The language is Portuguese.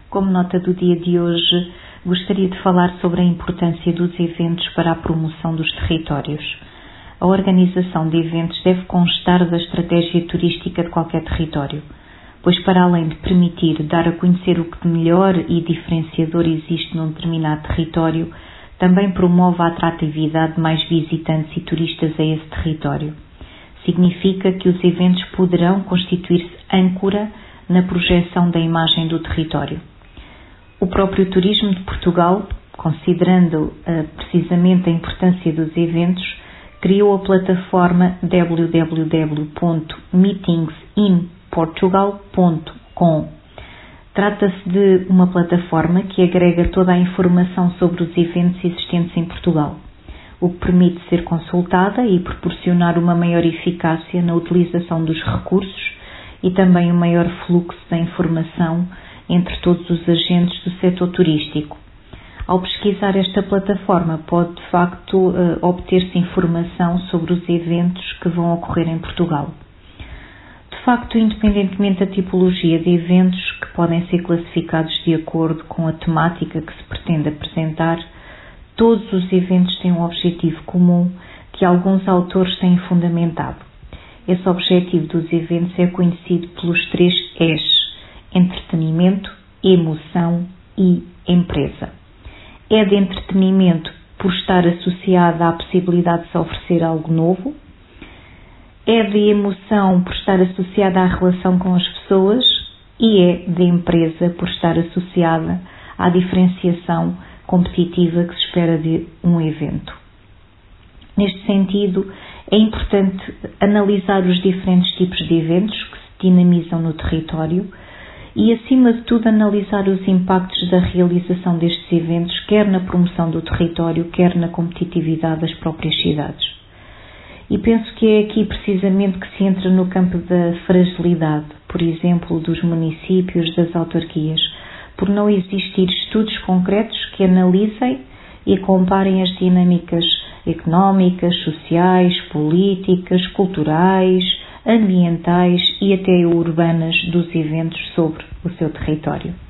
Como nota do dia de hoje, gostaria de falar sobre a importância dos eventos para a promoção dos territórios. A organização de eventos deve constar da estratégia turística de qualquer território, pois para além de permitir dar a conhecer o que de melhor e diferenciador existe num determinado território, também promove a atratividade de mais visitantes e turistas a esse território. Significa que os eventos poderão constituir-se âncora na projeção da imagem do território. O próprio turismo de Portugal, considerando precisamente a importância dos eventos, criou a plataforma www.meetingsinportugal.com. Trata-se de uma plataforma que agrega toda a informação sobre os eventos existentes em Portugal, o que permite ser consultada e proporcionar uma maior eficácia na utilização dos recursos e também um maior fluxo da informação entre todos os agentes do setor turístico. Ao pesquisar esta plataforma, pode de facto obter-se informação sobre os eventos que vão ocorrer em Portugal. De facto, independentemente da tipologia de eventos, que podem ser classificados de acordo com a temática que se pretende apresentar, todos os eventos têm um objetivo comum que alguns autores têm fundamentado. Esse objetivo dos eventos é conhecido pelos 3 Es: entretenimento, emoção e empresa. É de entretenimento por estar associada à possibilidade de se oferecer algo novo. É de emoção por estar associada à relação com as pessoas e é de empresa por estar associada à diferenciação competitiva que se espera de um evento. Neste sentido, é importante analisar os diferentes tipos de eventos que se dinamizam no território e, acima de tudo, analisar os impactos da realização destes eventos, quer na promoção do território, quer na competitividade das próprias cidades. E penso que é aqui precisamente que se entra no campo da fragilidade, por exemplo, dos municípios, das autarquias, por não existir estudos concretos que analisem e comparem as dinâmicas económicas, sociais, políticas, culturais, ambientais e até urbanas dos eventos sobre o seu território.